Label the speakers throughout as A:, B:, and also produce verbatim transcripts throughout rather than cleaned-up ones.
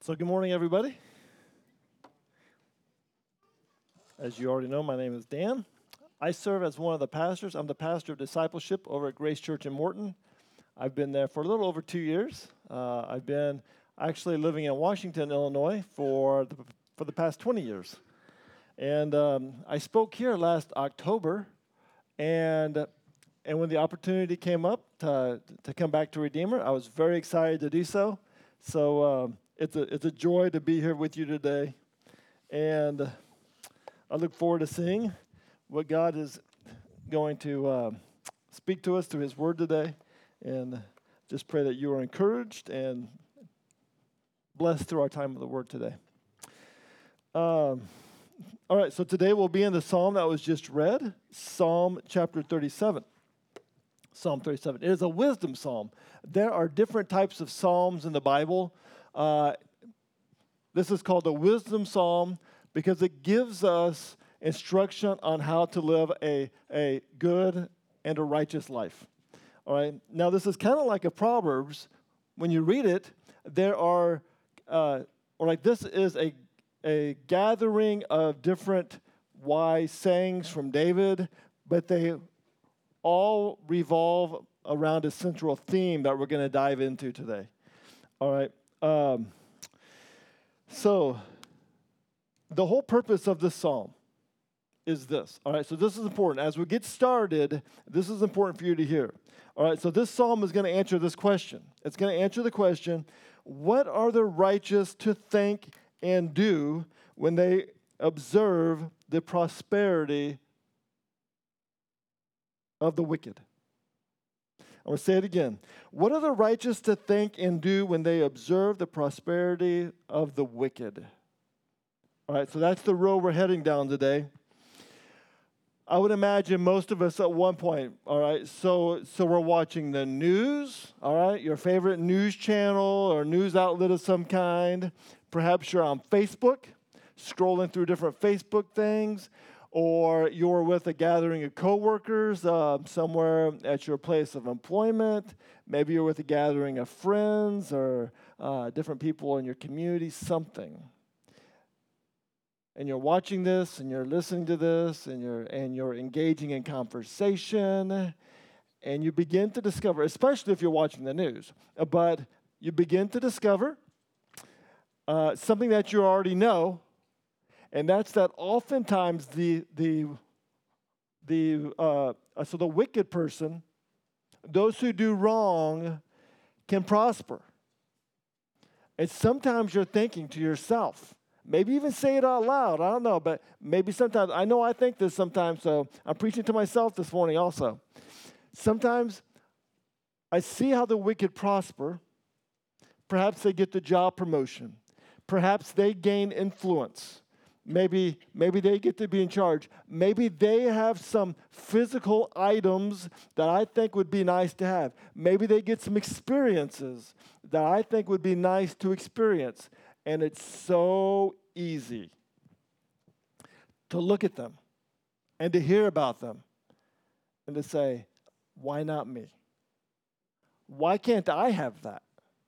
A: So good morning, everybody. As you already know, my name is Dan. I serve as one of the pastors. I'm the pastor of discipleship over at Grace Church in Morton. I've been there for a little over two years. Uh, I've been actually living in Washington, Illinois for the, for the past twenty years. And um, I spoke here last October, and and when the opportunity came up to, to come back to Redeemer, I was very excited to do so. So um, it's a it's a joy to be here with you today, and I look forward to seeing what God is going to uh, speak to us through His Word today, and just pray that you are encouraged and blessed through our time of the Word today. Um, all right, so today we'll be in the psalm that was just read, Psalm chapter thirty-seven. Psalm thirty-seven. It is a wisdom psalm. There are different types of psalms in the Bible. Uh, this is called a wisdom psalm because it gives us instruction on how to live a, a good and a righteous life. All right. Now, this is kind of like a Proverbs. When you read it, there are, uh, or like this is a, a gathering of different wise sayings from David, but they all revolve around a central theme that we're going to dive into today. All right. Um, so, the whole purpose of this psalm is this. All right. So, this is important. As we get started, this is important for you to hear. All right. So, this psalm is going to answer this question. It's going to answer the question, what are the righteous to think and do when they observe the prosperity of the wicked? I'm going to say it again. What are the righteous to think and do when they observe the prosperity of the wicked? All right, so that's the road we're heading down today. I would imagine most of us at one point, all right, so so we're watching the news, all right, your favorite news channel or news outlet of some kind. Perhaps you're on Facebook, scrolling through different Facebook things, or you're with a gathering of coworkers uh, somewhere at your place of employment. Maybe you're with a gathering of friends or uh, different people in your community, something. And you're watching this, and you're listening to this, and you're and you're engaging in conversation, and you begin to discover, especially if you're watching the news, but you begin to discover uh, something that you already know. And that's that oftentimes the the the uh, so the wicked person, those who do wrong, can prosper. And sometimes you're thinking to yourself, maybe even say it out loud. I don't know, but maybe sometimes I know I think this sometimes. So I'm preaching to myself this morning also. Sometimes I see how the wicked prosper. Perhaps they get the job promotion. Perhaps they gain influence. Maybe, maybe they get to be in charge. Maybe they have some physical items that I think would be nice to have. Maybe they get some experiences that I think would be nice to experience. And it's so easy to look at them and to hear about them and to say, why not me? Why can't I have that?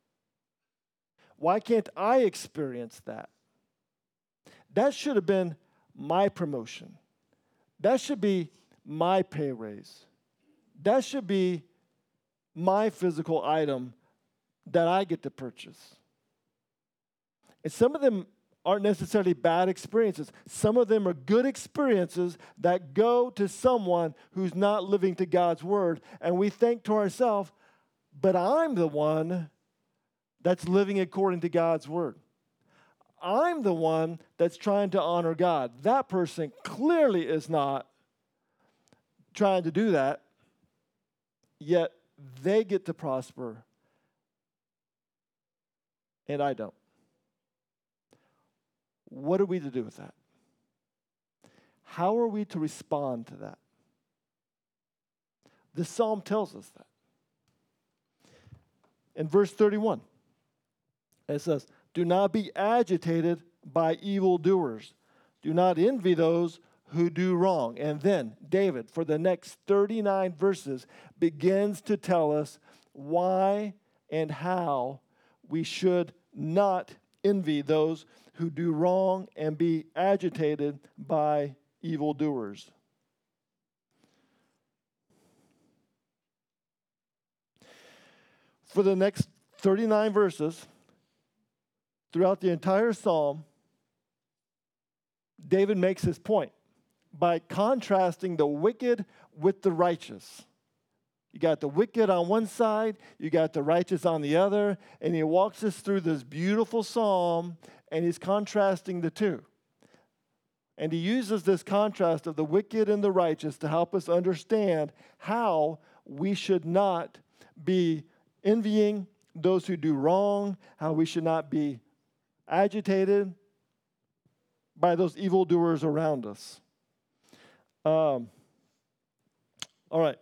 A: Why can't I experience that? That should have been my promotion. That should be my pay raise. That should be my physical item that I get to purchase. And some of them aren't necessarily bad experiences. Some of them are good experiences that go to someone who's not living to God's word. And we think to ourselves, but I'm the one that's living according to God's word. I'm the one that's trying to honor God. That person clearly is not trying to do that, yet they get to prosper, and I don't. What are we to do with that? How are we to respond to that? The psalm tells us that. In verse thirty-one, it says, do not be agitated by evildoers. Do not envy those who do wrong. And then David, for the next thirty-nine verses, begins to tell us why and how we should not envy those who do wrong and be agitated by evildoers. For the next thirty-nine verses, throughout the entire psalm, David makes his point by contrasting the wicked with the righteous. You got the wicked on one side, you got the righteous on the other, and he walks us through this beautiful psalm, and he's contrasting the two. And he uses this contrast of the wicked and the righteous to help us understand how we should not be envying those who do wrong, how we should not be agitated by those evildoers around us. Um, all right.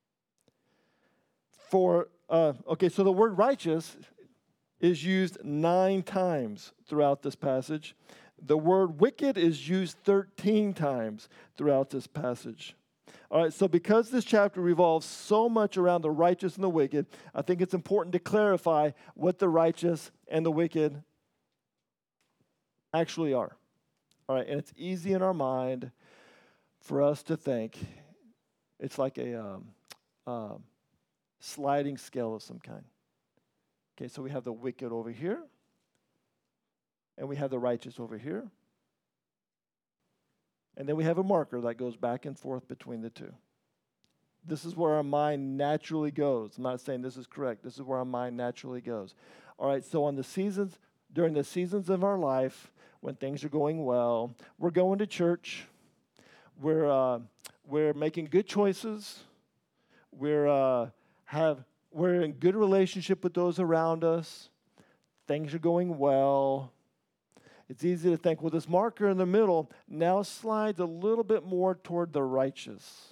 A: For, uh, okay, so the word righteous is used nine times throughout this passage. The word wicked is used thirteen times throughout this passage. All right, so because this chapter revolves so much around the righteous and the wicked, I think it's important to clarify what the righteous and the wicked actually are. All right, and it's easy in our mind for us to think it's like a um, um, sliding scale of some kind. Okay, so we have the wicked over here, and we have the righteous over here. And then we have a marker that goes back and forth between the two. This is where our mind naturally goes. I'm not saying this is correct. This is where our mind naturally goes. All right, so on the seasons, during the seasons of our life, when things are going well, we're going to church, we're uh, we're making good choices, we're uh, have we're in good relationship with those around us, things are going well. It's easy to think, well, this marker in the middle now slides a little bit more toward the righteous.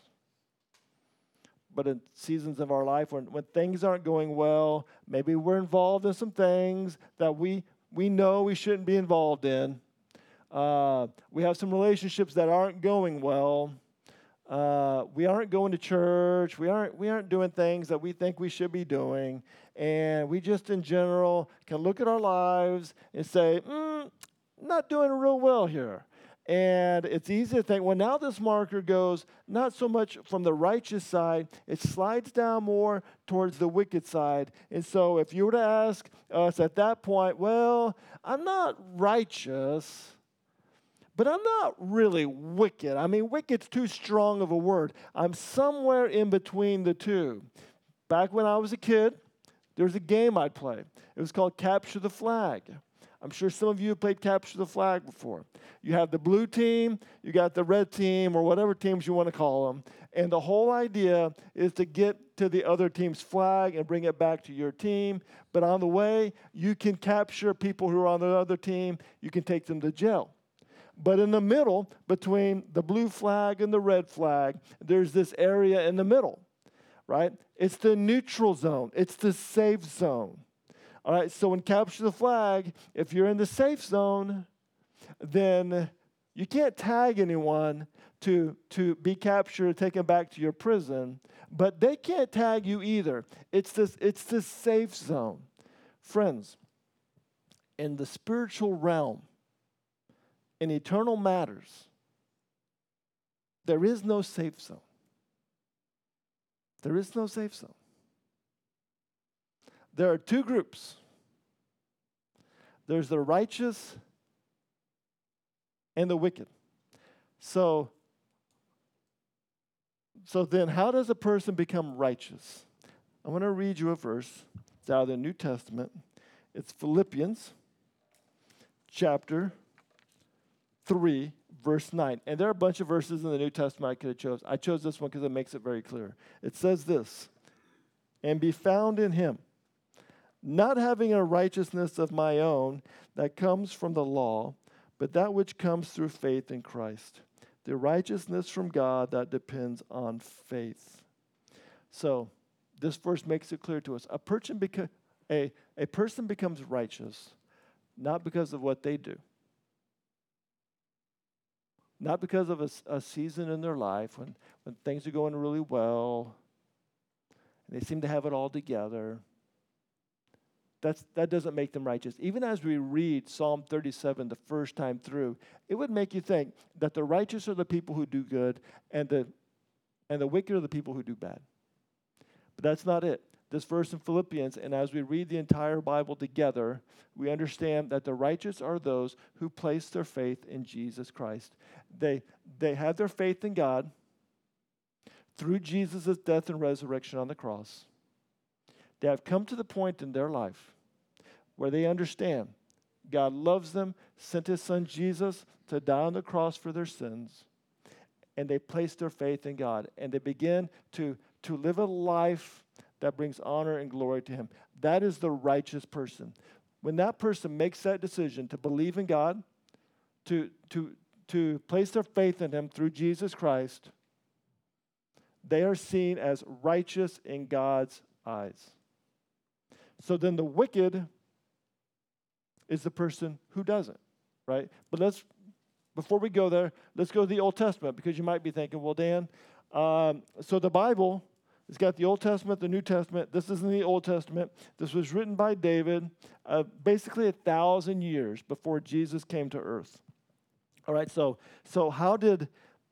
A: But in seasons of our life, when, when things aren't going well, maybe we're involved in some things that we, we know we shouldn't be involved in. Uh, we have some relationships that aren't going well. Uh, we aren't going to church. We aren't, we aren't doing things that we think we should be doing. And we just, in general, can look at our lives and say, mm, not doing real well here. And it's easy to think, well, now this marker goes not so much from the righteous side, it slides down more towards the wicked side. And so if you were to ask us at that point, well, I'm not righteous, but I'm not really wicked. I mean, wicked's too strong of a word. I'm somewhere in between the two. Back when I was a kid, there was a game I'd play. It was called Capture the Flag. I'm sure some of you have played Capture the Flag before. You have the blue team, you got the red team, or whatever teams you want to call them. And the whole idea is to get to the other team's flag and bring it back to your team. But on the way, you can capture people who are on the other team. You can take them to jail. But in the middle, between the blue flag and the red flag, there's this area in the middle, right? It's the neutral zone. It's the safe zone. All right, so when Capture the Flag, if you're in the safe zone, then you can't tag anyone to, to be captured and taken back to your prison, but they can't tag you either. It's this, it's this safe zone. Friends, in the spiritual realm, in eternal matters, there is no safe zone. There is no safe zone. There are two groups. There's the righteous and the wicked. So, so then how does a person become righteous? I'm going to read you a verse. It's out of the New Testament. It's Philippians chapter three, verse nine. And there are a bunch of verses in the New Testament I could have chose. I chose this one because it makes it very clear. It says this, and be found in him, not having a righteousness of my own that comes from the law, but that which comes through faith in Christ, the righteousness from God that depends on faith. So this verse makes it clear to us. A person, beca- a, a person becomes righteous not because of what they do, not because of a, a season in their life when, when things are going really well and they seem to have it all together. that's, that doesn't make them righteous. Even as we read Psalm thirty-seven the first time through, it would make you think that the righteous are the people who do good, and the, and the wicked are the people who do bad. But that's not it. This verse in Philippians, and as we read the entire Bible together, we understand that the righteous are those who place their faith in Jesus Christ. They, they have their faith in God through Jesus' death and resurrection on the cross. They have come to the point in their life where they understand God loves them, sent his son Jesus to die on the cross for their sins, and they place their faith in God, and they begin to, to live a life that brings honor and glory to him. That is the righteous person. When that person makes that decision to believe in God, to, to, to place their faith in him through Jesus Christ, they are seen as righteous in God's eyes. So then the wicked is the person who doesn't, right? But let's, before we go there, let's go to the Old Testament, because you might be thinking, well, Dan, um, so the Bible, it's got the Old Testament, the New Testament. This is in the Old Testament. This was written by David uh, basically a thousand years before Jesus came to earth. All right, so so how did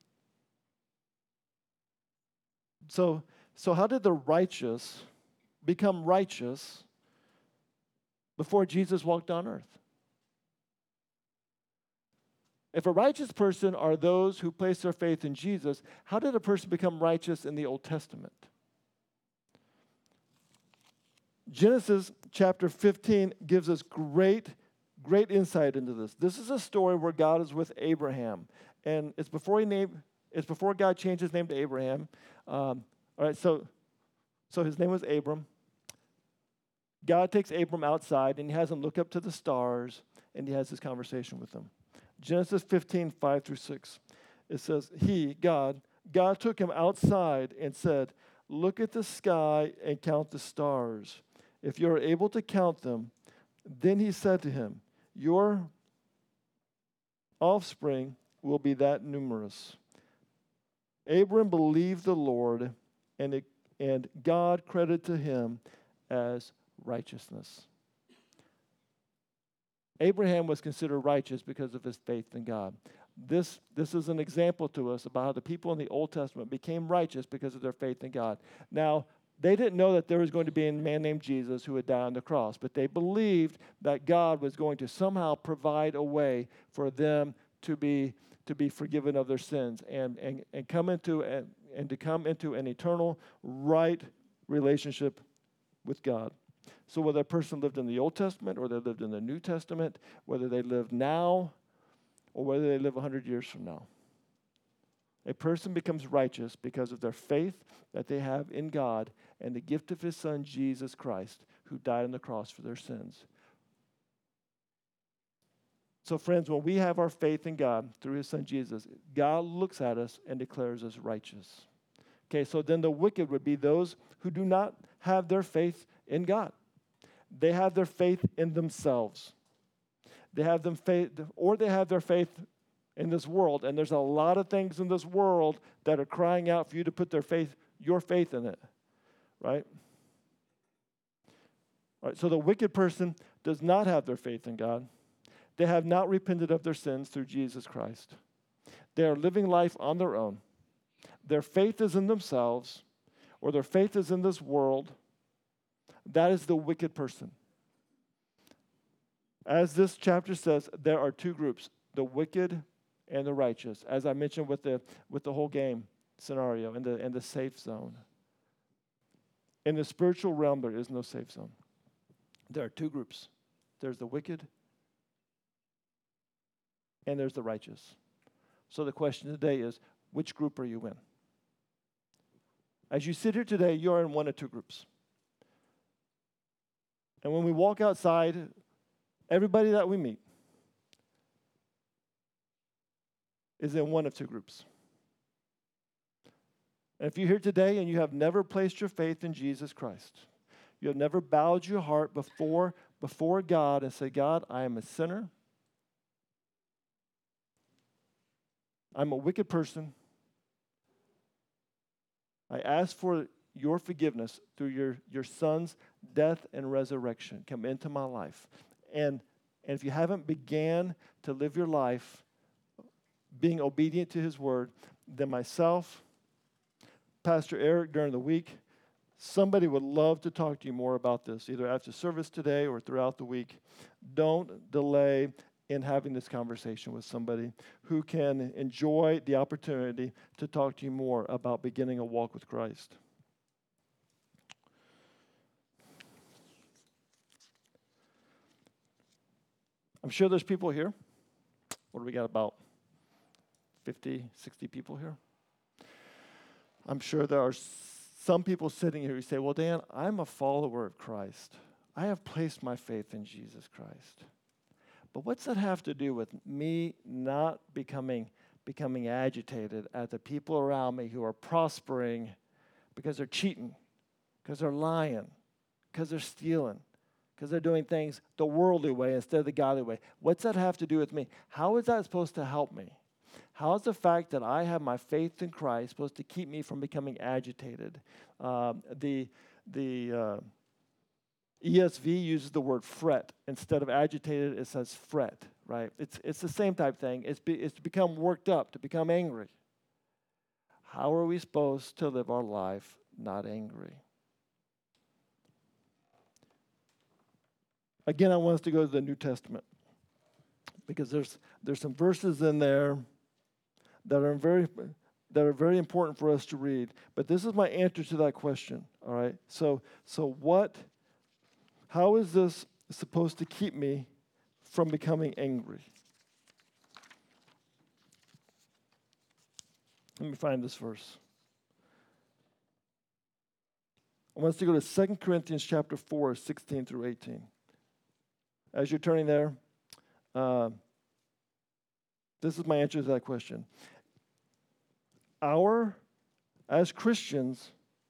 A: so so how did the righteous become righteous before Jesus walked on earth? If a righteous person are those who place their faith in Jesus, how did a person become righteous in the Old Testament? Genesis chapter fifteen gives us great, great insight into this. This is a story where God is with Abraham, and it's before he named, it's before God changed his name to Abraham. Um, all right, so, so his name was Abram. God takes Abram outside, and he has him look up to the stars, and he has this conversation with him. Genesis fifteen, five through six. It says, he, God, God took him outside and said, look at the sky and count the stars, if you are able to count them. Then he said to him, your offspring will be that numerous. Abram believed the Lord, and, it, and God credited to him as righteousness. Abraham was considered righteous because of his faith in God. This, this is an example to us about how the people in the Old Testament became righteous because of their faith in God. Now, they didn't know that there was going to be a man named Jesus who would die on the cross, but they believed that God was going to somehow provide a way for them to be, to be forgiven of their sins and, and, and come into and, and to come into an eternal right relationship with God. So whether a person lived in the Old Testament or they lived in the New Testament, whether they live now or whether they live one hundred years from now, a person becomes righteous because of their faith that they have in God and the gift of his son, Jesus Christ, who died on the cross for their sins. So friends, when we have our faith in God through his son, Jesus, God looks at us and declares us righteous. Okay, so then the wicked would be those who do not have their faith in God. They have their faith in themselves. They have them faith, or they have their faith in this world, and there's a lot of things in this world that are crying out for you to put their faith, your faith in it, right? All right, so the wicked person does not have their faith in God. They have not repented of their sins through Jesus Christ. They are living life on their own. Their faith is in themselves, or their faith is in this world. That is the wicked person. As this chapter says, there are two groups, the wicked and the righteous, as I mentioned with the with the whole game scenario and the and the safe zone. In the spiritual realm, there is no safe zone. There are two groups. There's the wicked and there's the righteous. So the question today is, which group are you in? As you sit here today, you're in one of two groups. And when we walk outside, everybody that we meet is in one of two groups. And if you're here today and you have never placed your faith in Jesus Christ, you have never bowed your heart before, before God and said, God, I am a sinner. I'm a wicked person. I ask for your forgiveness through your, your son's death and resurrection come into my life. And, and if you haven't began to live your life being obedient to his word, then myself, Pastor Eric during the week, somebody would love to talk to you more about this, either after service today or throughout the week. Don't delay in having this conversation with somebody who can enjoy the opportunity to talk to you more about beginning a walk with Christ. I'm sure there's people here. What do we got, about fifty, sixty people here? I'm sure there are some people sitting here who say, well, Dan, I'm a follower of Christ. I have placed my faith in Jesus Christ. But what's that have to do with me not becoming, becoming agitated at the people around me who are prospering because they're cheating, because they're lying, because they're stealing, because they're doing things the worldly way instead of the godly way? What's that have to do with me? How is that supposed to help me? How is the fact that I have my faith in Christ supposed to keep me from becoming agitated? Uh, the the uh, E S V uses the word fret. Instead of agitated, it says fret, right? It's it's the same type thing. It's, be, it's to become worked up, to become angry. How are we supposed to live our life not angry? Again, I want us to go to the New Testament because there's there's some verses in there that are very that are very important for us to read. But this is my answer to that question. All right. So so what? How is this supposed to keep me from becoming angry? Let me find this verse. I want us to go to Second Corinthians chapter four, sixteen through eighteen. As you're turning there, uh, this is my answer to that question. Our, as Christians,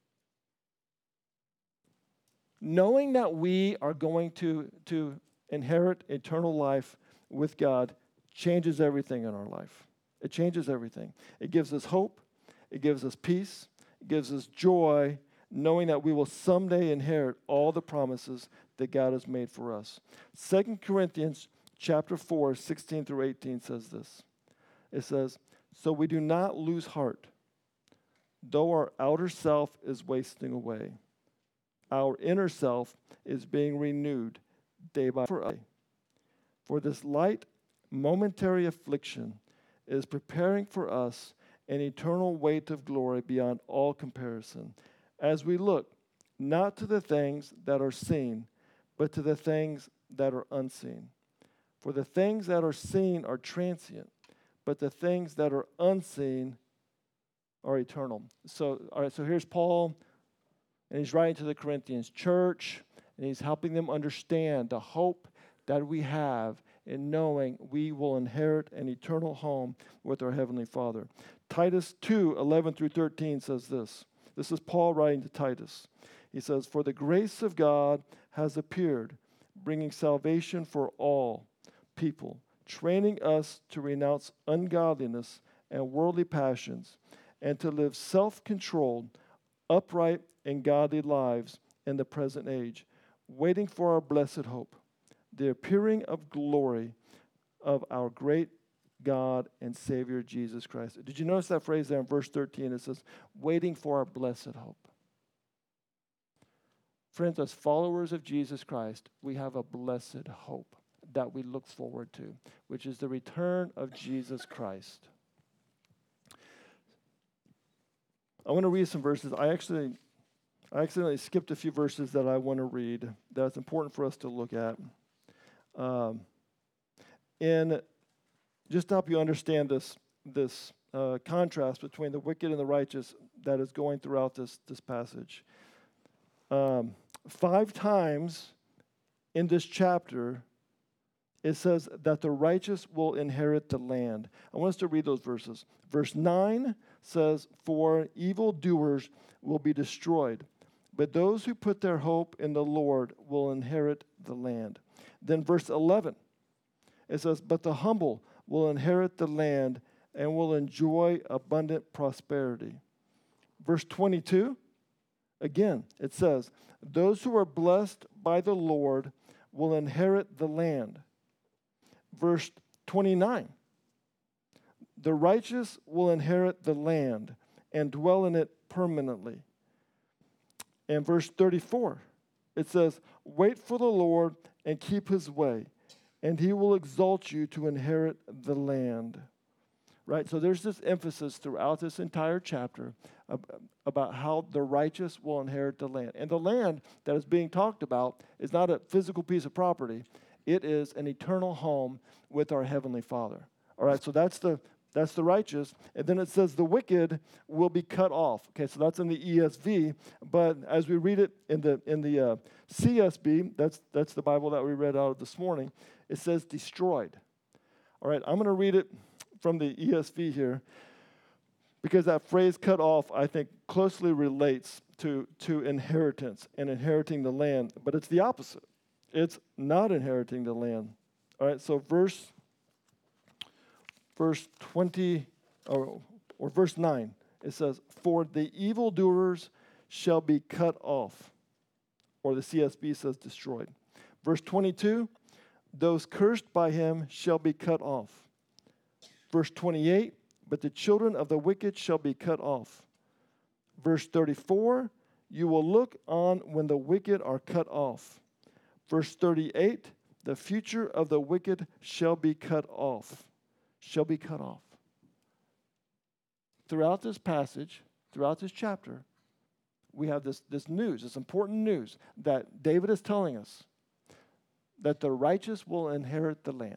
A: knowing that we are going to, to inherit eternal life with God changes everything in our life. It changes everything. It gives us hope. It gives us peace. It gives us joy, knowing that we will someday inherit all the promises that God has made for us. Second Corinthians chapter four, sixteen through eighteen says this. It says, so we do not lose heart, though our outer self is wasting away. Our inner self is being renewed day by day. For this light, momentary affliction is preparing for us an eternal weight of glory beyond all comparison, as we look not to the things that are seen, but to the things that are unseen. For the things that are seen are transient, but the things that are unseen are eternal. So, all right, so here's Paul, and he's writing to the Corinthians church, and he's helping them understand the hope that we have in knowing we will inherit an eternal home with our Heavenly Father. Titus two, eleven through thirteen says this. This is Paul writing to Titus. He says, for the grace of God has appeared, bringing salvation for all people, training us to renounce ungodliness and worldly passions, and to live self-controlled, upright, and godly lives in the present age, waiting for our blessed hope, the appearing of glory of our great God and Savior Jesus Christ. Did you notice that phrase there in verse thirteen? It says, waiting for our blessed hope. Friends, as followers of Jesus Christ, we have a blessed hope that we look forward to, which is the return of Jesus Christ. I want to read some verses. I actually, I accidentally skipped a few verses that I want to read that's important for us to look at. Um, in just to help you understand this, this uh, contrast between the wicked and the righteous that is going throughout this, this passage. Um, five times in this chapter, it says that the righteous will inherit the land. I want us to read those verses. Verse nine says, for evildoers will be destroyed, but those who put their hope in the Lord will inherit the land. Then verse eleven, it says, but the humble will inherit the land and will enjoy abundant prosperity. Verse twenty-two, Again, it says, those who are blessed by the Lord will inherit the land. Verse twenty-nine, the righteous will inherit the land and dwell in it permanently. And verse thirty-four, it says, wait for the Lord and keep his way, and he will exalt you to inherit the land. Right? So there's this emphasis throughout this entire chapter about how the righteous will inherit the land. And the land that is being talked about is not a physical piece of property. It is an eternal home with our Heavenly Father. All right, so that's the that's the righteous. And then it says the wicked will be cut off. Okay, so that's in the E S V. But as we read it in the in the uh, C S B, that's that's the Bible that we read out of this morning, it says destroyed. All right, I'm going to read it from the E S V here, because that phrase cut off, I think, closely relates to, to inheritance and inheriting the land, but it's the opposite. It's not inheriting the land. All right, so verse verse twenty, or, or verse nine, it says, for the evildoers shall be cut off, or the C S B says destroyed. Verse twenty-two, those cursed by him shall be cut off. Verse twenty-eight, but the children of the wicked shall be cut off. Verse thirty-four, you will look on when the wicked are cut off. Verse thirty-eight, the future of the wicked shall be cut off. Shall be cut off. Throughout this passage, throughout this chapter, we have this, this news, this important news that David is telling us that the righteous will inherit the land.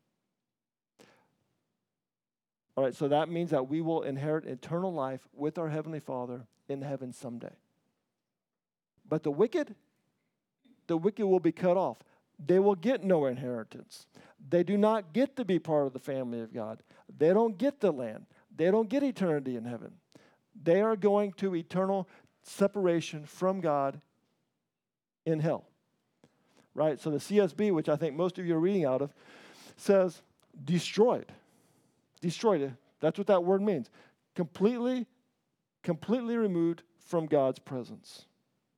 A: All right, so that means that we will inherit eternal life with our Heavenly Father in heaven someday. But the wicked, the wicked will be cut off. They will get no inheritance. They do not get to be part of the family of God. They don't get the land. They don't get eternity in heaven. They are going to eternal separation from God in hell. Right? So the C S B, which I think most of you are reading out of, says destroyed. Destroyed. That's what that word means. Completely, completely removed from God's presence.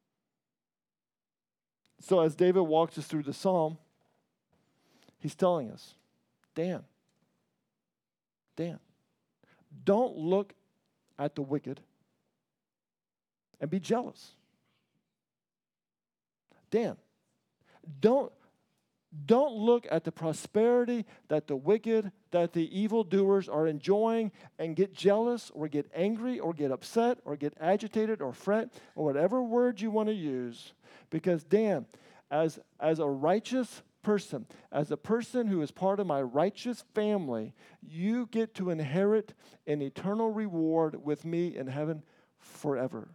A: So as David walks us through the psalm, he's telling us, Dan, Dan, don't look at the wicked and be jealous. Dan, don't Don't look at the prosperity that the wicked, that the evildoers are enjoying and get jealous or get angry or get upset or get agitated or fret or whatever word you want to use. Because Dan, as, as a righteous person, as a person who is part of my righteous family, you get to inherit an eternal reward with me in heaven forever.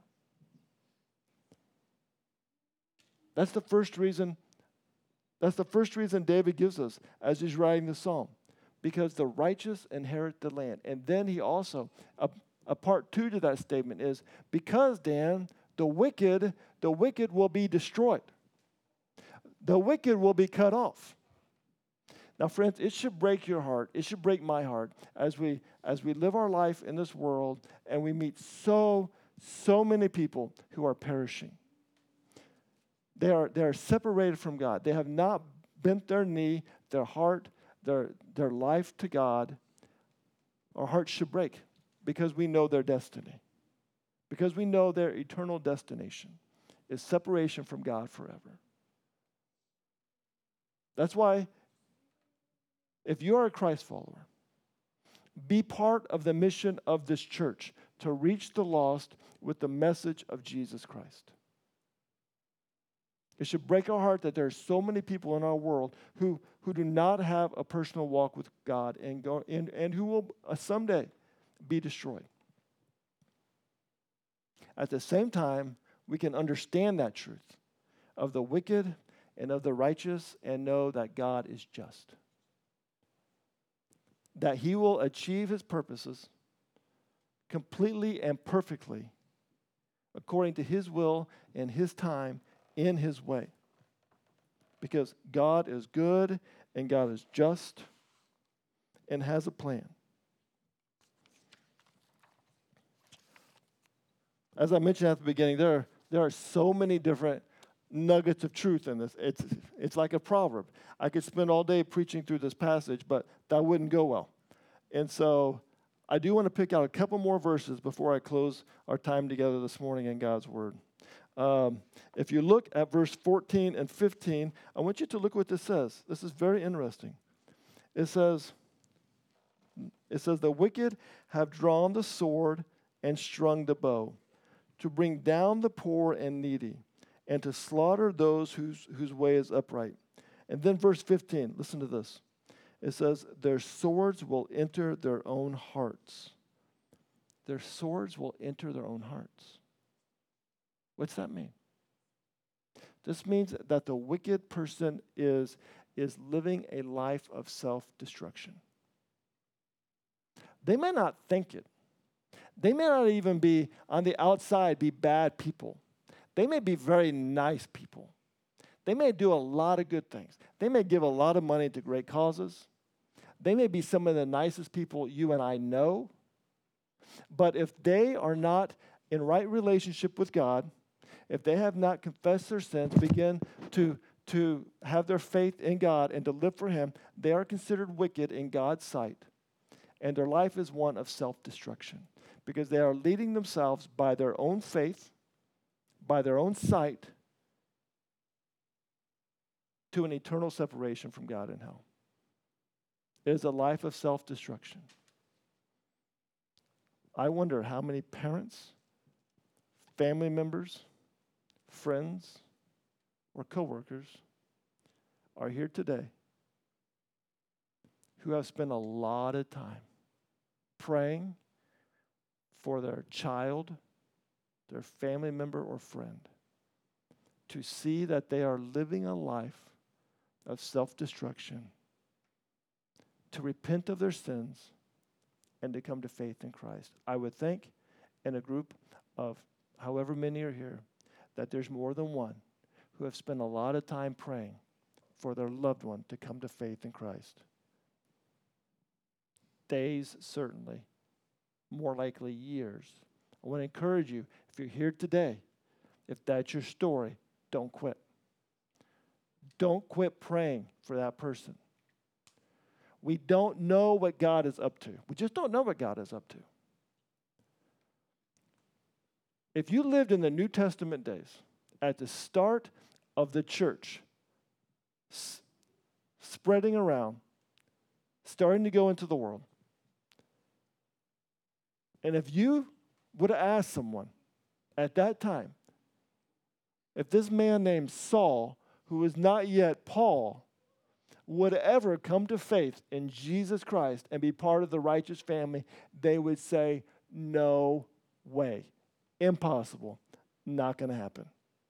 A: That's the first reason That's the first reason David gives us as he's writing the psalm, because the righteous inherit the land. And then he also, a, a part two to that statement is, because, Dan, the wicked, the wicked will be destroyed. The wicked will be cut off. Now, friends, it should break your heart. It should break my heart as we as we live our life in this world and we meet so, so many people who are perishing. They are, they are separated from God. They have not bent their knee, their heart, their, their life to God. Our hearts should break because we know their destiny. Because we know their eternal destination is separation from God forever. That's why, if you are a Christ follower, be part of the mission of this church to reach the lost with the message of Jesus Christ. It should break our heart that there are so many people in our world who, who do not have a personal walk with God and, go, and, and who will uh, someday be destroyed. At the same time, we can understand that truth of the wicked and of the righteous and know that God is just. That he will achieve his purposes completely and perfectly according to his will and his time in his way. Because God is good and God is just and has a plan. As I mentioned at the beginning, there are, There are so many different nuggets of truth in this. It's, it's like a proverb. I could spend all day preaching through this passage, but that wouldn't go well. And so I do want to pick out a couple more verses before I close our time together this morning in God's Word. Um, if you look at verse fourteen and fifteen, I want you to look what this says. This is very interesting. It says, it says, the wicked have drawn the sword and strung the bow to bring down the poor and needy and to slaughter those whose, whose way is upright. And then verse fifteen, listen to this. It says, their swords will enter their own hearts. Their swords will enter their own hearts. What's that mean? This means that the wicked person is, is living a life of self-destruction. They may not think it. They may not even be, on the outside, be bad people. They may be very nice people. They may do a lot of good things. They may give a lot of money to great causes. They may be some of the nicest people you and I know. But if they are not in right relationship with God, if they have not confessed their sins, begin to, to have their faith in God and to live for Him, they are considered wicked in God's sight. And their life is one of self-destruction because they are leading themselves by their own faith, by their own sight, to an eternal separation from God in hell. It is a life of self-destruction. I wonder how many parents, family members, friends, or coworkers are here today who have spent a lot of time praying for their child, their family member, or friend to see that they are living a life of self-destruction, to repent of their sins, and to come to faith in Christ. I would think in a group of however many are here that there's more than one who have spent a lot of time praying for their loved one to come to faith in Christ. Days, certainly. More likely years. I want to encourage you, if you're here today, if that's your story, don't quit. Don't quit praying for that person. We don't know what God is up to. We just don't know what God is up to. If you lived in the New Testament days, at the start of the church, s- spreading around, starting to go into the world, and if you would have asked someone at that time, if this man named Saul, who was not yet Paul, would ever come to faith in Jesus Christ and be part of the righteous family, they would say, no way. Impossible. Not going to happen.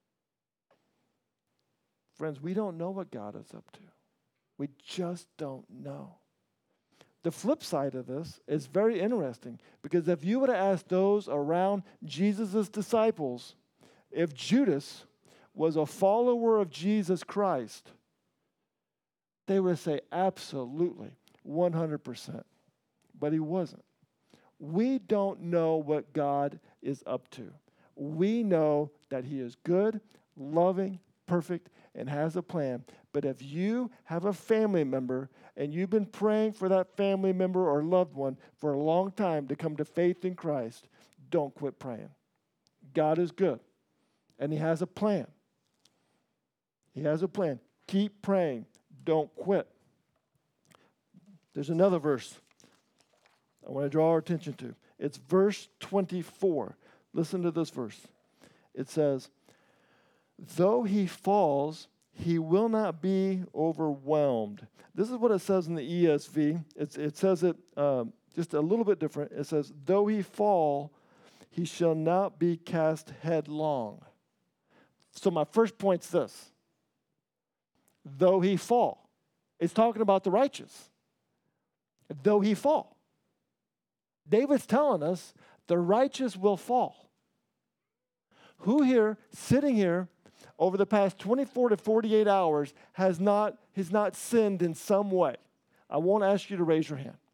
A: Friends, we don't know what God is up to. We just don't know. The flip side of this is very interesting because if you would have asked those around Jesus' disciples, if Judas was a follower of Jesus Christ, they would say absolutely, one hundred percent. But he wasn't. We don't know what God is up to. We know that he is good, loving, perfect, and has a plan. But if you have a family member and you've been praying for that family member or loved one for a long time to come to faith in Christ, don't quit praying. God is good, and he has a plan. He has a plan. Keep praying. Don't quit. There's another verse I want to draw our attention to. It's verse twenty-four. Listen to this verse. It says, though he falls, he will not be overwhelmed. This is what it says in the E S V. It's, it says it um, just a little bit different. It says, though he fall, he shall not be cast headlong. So my first point's this. Though he fall. It's talking about the righteous. Though he fall. David's telling us the righteous will fall. Who here, sitting here, over the past twenty-four to forty-eight hours, has not, has not sinned in some way? I won't ask you to raise your hand.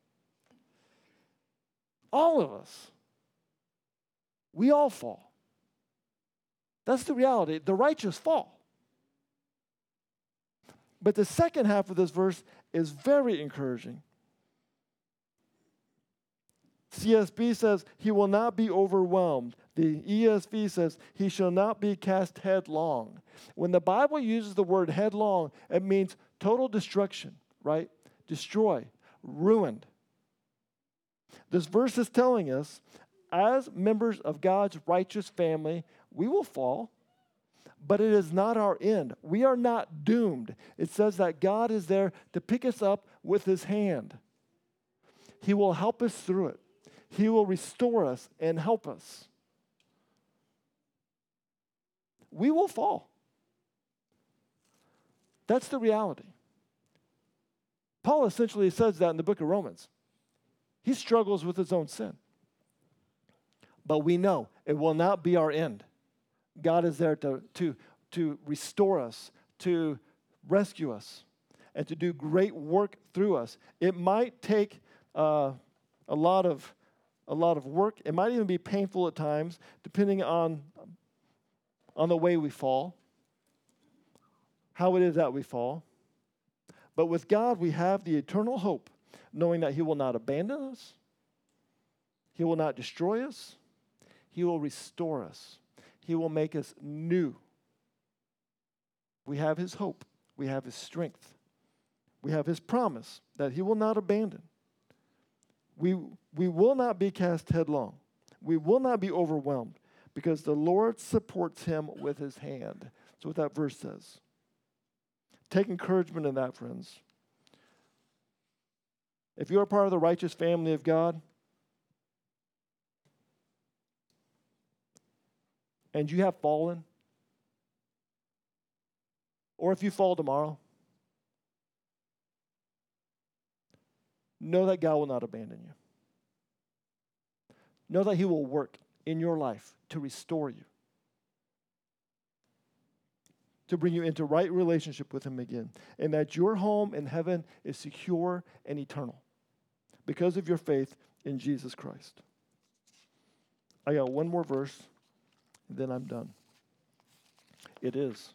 A: All of us. We all fall. That's the reality. The righteous fall. But the second half of this verse is very encouraging. C S B says, he will not be overwhelmed. The E S V says, he shall not be cast headlong. When the Bible uses the word headlong, it means total destruction, right? Destroy, ruined. This verse is telling us, as members of God's righteous family, we will fall, but it is not our end. We are not doomed. It says that God is there to pick us up with his hand. He will help us through it. He will restore us and help us. We will fall. That's the reality. Paul essentially says that in the book of Romans. He struggles with his own sin. But we know it will not be our end. God is there to, to, to restore us, to rescue us, and to do great work through us. It might take uh, a lot of a lot of work. It might even be painful at times, depending on, on the way we fall, how it is that we fall. But with God, we have the eternal hope, knowing that he will not abandon us, he will not destroy us, he will restore us, he will make us new. We have his hope, we have his strength, we have his promise that he will not abandon. We, we will not be cast headlong. We will not be overwhelmed because the Lord supports him with his hand. That's what that verse says. Take encouragement in that, friends. If you are part of the righteous family of God, and you have fallen, or if you fall tomorrow, know that God will not abandon you. Know that he will work in your life to restore you, to bring you into right relationship with him again, and that your home in heaven is secure and eternal because of your faith in Jesus Christ. I got one more verse, and then I'm done. It is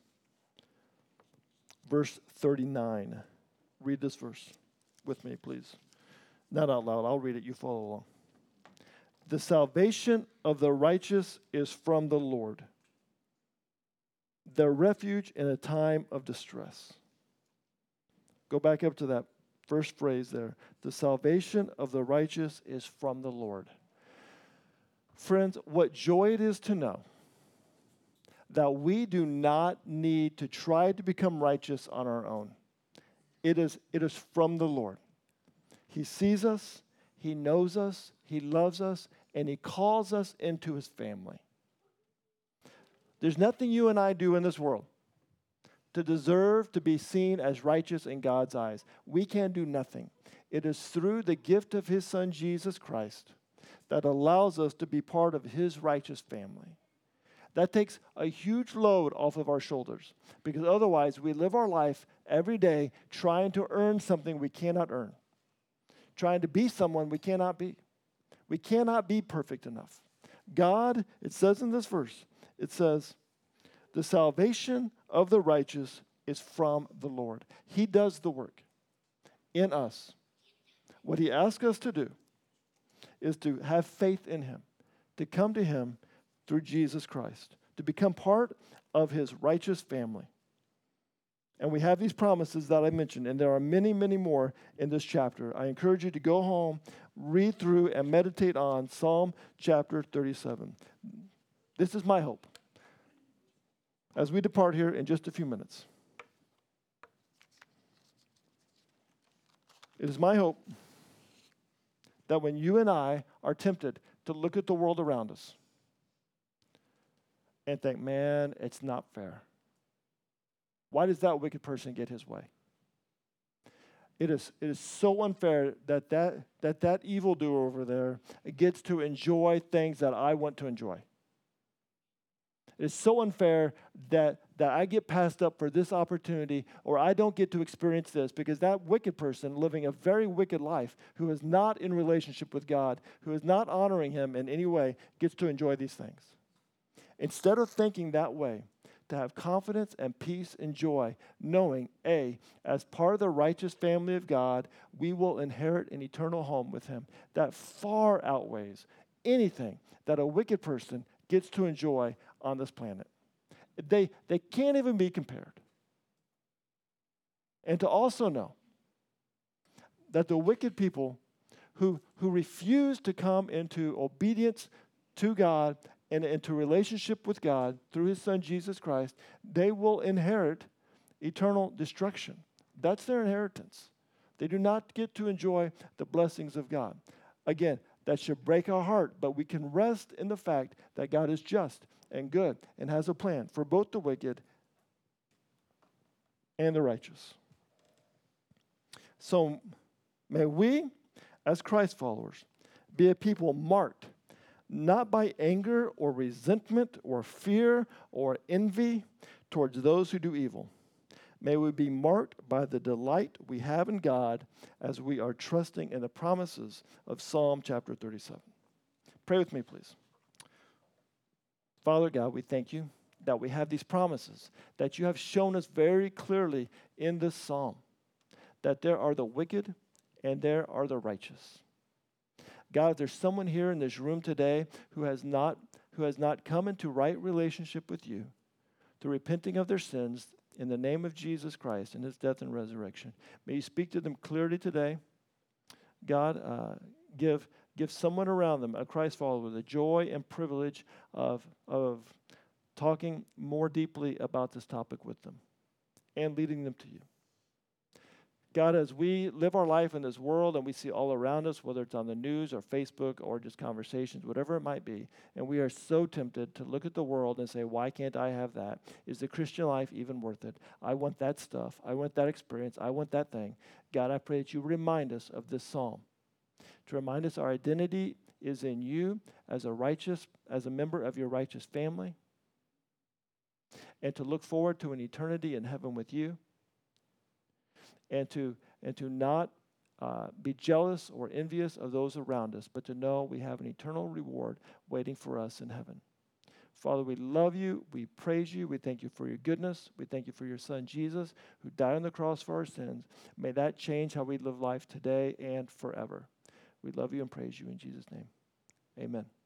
A: verse thirty-nine. Read this verse with me, please. Not out loud. I'll read it. You follow along. The salvation of the righteous is from the Lord, their refuge in a time of distress. Go back up to that first phrase there. The salvation of the righteous is from the Lord. Friends, what joy it is to know that we do not need to try to become righteous on our own. It is, it is from the Lord. He sees us, he knows us, he loves us, and he calls us into his family. There's nothing you and I do in this world to deserve to be seen as righteous in God's eyes. We can do nothing. It is through the gift of his son, Jesus Christ, that allows us to be part of his righteous family. That takes a huge load off of our shoulders, because otherwise we live our life every day trying to earn something we cannot earn, trying to be someone we cannot be. We cannot be perfect enough. God, it says in this verse, it says, the salvation of the righteous is from the Lord. He does the work in us. What he asks us to do is to have faith in him, to come to him through Jesus Christ, to become part of his righteous family. And we have these promises that I mentioned, and there are many, many more in this chapter. I encourage you to go home, read through, and meditate on Psalm chapter thirty-seven. This is my hope as we depart here in just a few minutes. It is my hope that when you and I are tempted to look at the world around us and think, man, it's not fair. Why does that wicked person get his way? It is, it is so unfair that that, that that evildoer over there gets to enjoy things that I want to enjoy. It is so unfair that, that I get passed up for this opportunity, or I don't get to experience this, because that wicked person living a very wicked life, who is not in relationship with God, who is not honoring him in any way, gets to enjoy these things. Instead of thinking that way, to have confidence and peace and joy, knowing, A, as part of the righteous family of God, we will inherit an eternal home with him. That far outweighs anything that a wicked person gets to enjoy on this planet. They, they can't even be compared. And to also know that the wicked people who, who refuse to come into obedience to God and into relationship with God through his son Jesus Christ, they will inherit eternal destruction. That's their inheritance. They do not get to enjoy the blessings of God. Again, that should break our heart, but we can rest in the fact that God is just and good and has a plan for both the wicked and the righteous. So may we, as Christ followers, be a people marked not by anger or resentment or fear or envy towards those who do evil. May we be marked by the delight we have in God as we are trusting in the promises of Psalm chapter thirty-seven. Pray with me, please. Father God, we thank you that we have these promises, that you have shown us very clearly in this psalm, that there are the wicked and there are the righteous. God, if there's someone here in this room today who has not, who has not come into right relationship with you, through repenting of their sins in the name of Jesus Christ and his death and resurrection, may you speak to them clearly today. God, uh, give, give someone around them, a Christ follower, the joy and privilege of, of talking more deeply about this topic with them and leading them to you. God, as we live our life in this world and we see all around us, whether it's on the news or Facebook or just conversations, whatever it might be, and we are so tempted to look at the world and say, why can't I have that? Is the Christian life even worth it? I want that stuff. I want that experience. I want that thing. God, I pray that you remind us of this psalm, to remind us our identity is in you as a righteous, as a member of your righteous family, and to look forward to an eternity in heaven with you. And to, and to not uh, be jealous or envious of those around us, but to know we have an eternal reward waiting for us in heaven. Father, we love you. We praise you. We thank you for your goodness. We thank you for your son, Jesus, who died on the cross for our sins. May that change how we live life today and forever. We love you and praise you in Jesus' name. Amen.